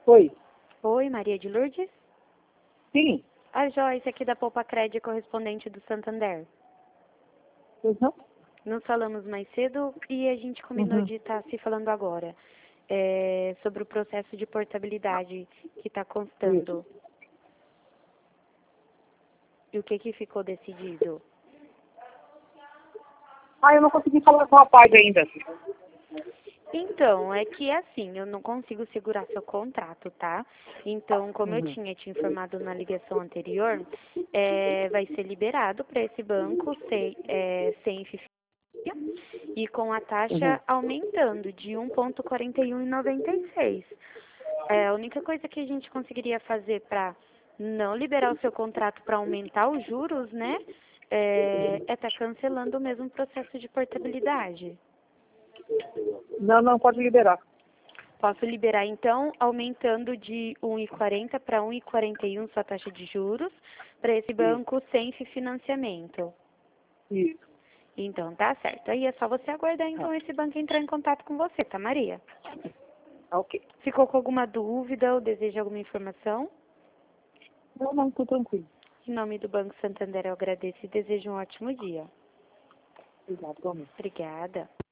Oi. Oi, Maria de Lourdes? Sim. A Joyce aqui da Poupa Cred, correspondente do Santander. Uhum. Nos falamos mais cedo e a gente combinou Uhum. de estar se falando agora. Sobre o processo de portabilidade que está constando. Isso. E o que ficou decidido? Eu não consegui falar com o rapaz ainda. Então, é que assim, eu não consigo segurar seu contrato, tá? Então, como eu Uhum. tinha te informado na ligação anterior, vai ser liberado para esse banco sem FII e com a Uhum. taxa aumentando de 1,4196. A única coisa que a gente conseguiria fazer para não liberar o seu contrato para aumentar os juros, né? Estar cancelando o mesmo processo de portabilidade. Não, pode liberar. Posso liberar, então, aumentando de 1,40 para 1,41 sua taxa de juros para esse Isso. banco sem financiamento. Isso. Então, tá certo. Aí é só você aguardar, Ah, então, esse banco entrar em contato com você, tá, Maria? ok. Ficou com alguma dúvida ou deseja alguma informação? Não, tô tranquilo. Em nome do Banco Santander, eu agradeço e desejo um ótimo dia. Obrigado, igualmente. Obrigada.